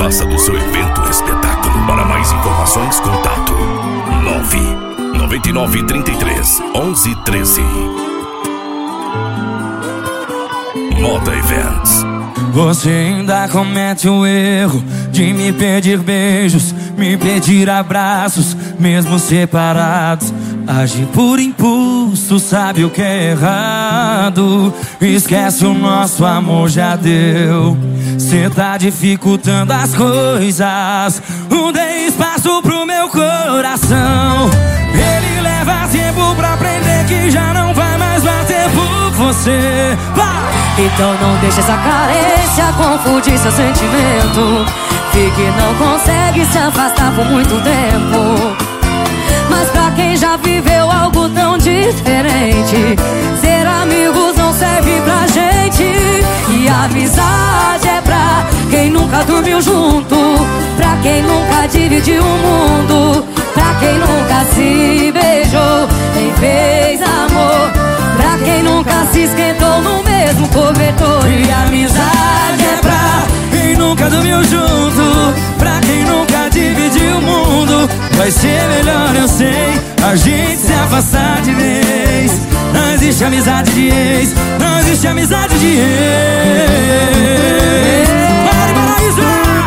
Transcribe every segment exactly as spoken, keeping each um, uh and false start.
Faça do seu evento um espetáculo. Para mais informações, contato nove nove nove três três onze treze. Moda Events. Você ainda comete o erro de me pedir beijos, me pedir abraços, mesmo separados. Age por impulso, sabe o que é errado. Esquece, o nosso amor já deu. Cê tá dificultando as coisas. Não dê espaço pro meu coração. Ele leva tempo pra aprender que já não vai mais bater por você. Vai! Então não deixe essa carência confundir seu sentimento. Fique, não consegue se afastar por muito tempo. Mas pra quem já viveu algo tão diferente, ser amigos não serve pra gente. E amizade é pra quem nunca dormiu junto, pra quem nunca dividiu o mundo, pra quem nunca se beijou nem fez amor, pra quem nunca se esquentou no mesmo cobertor. E amizade é pra quem nunca dormiu junto, pra quem nunca dividiu o mundo. Vai ser melhor, eu sei, a gente se afastar de vez. Não existe amizade de ex, não existe amizade de ex. Mari Maraísa!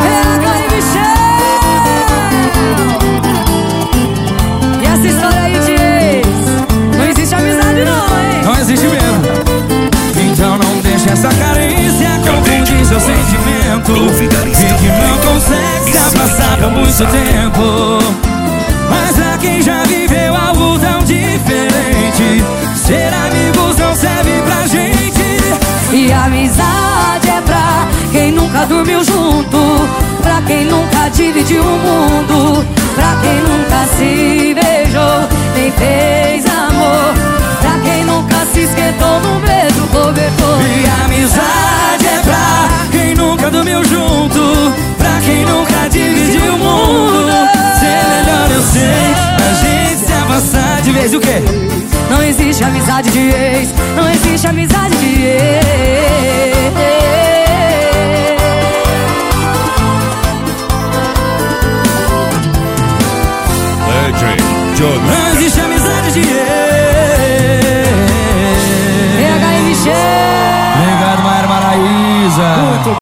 E essa história aí de ex, não existe amizade não, hein? Não existe mesmo. Então não deixe essa carência confundir seu sentimento. Vê que não consegue se afastar por muito tempo. Mas pra quem já viveu algo tão diferente, ser amigos não serve pra gente. E amizade é pra quem nunca dormiu junto, pra quem nunca dividiu o mundo, pra quem nunca se beijou nem fez amor, pra quem nunca se esquentou no mesmo cobertor. E amizade é pra quem nunca dormiu junto, pra quem nunca dividiu o mundo. Ser melhor, eu sei, a gente se afastar de vez. O quê? Não existe amizade de ex, não existe amizade de ex. Não existe amizade de ex. P H M Michel. Obrigado, Mari Maraísa.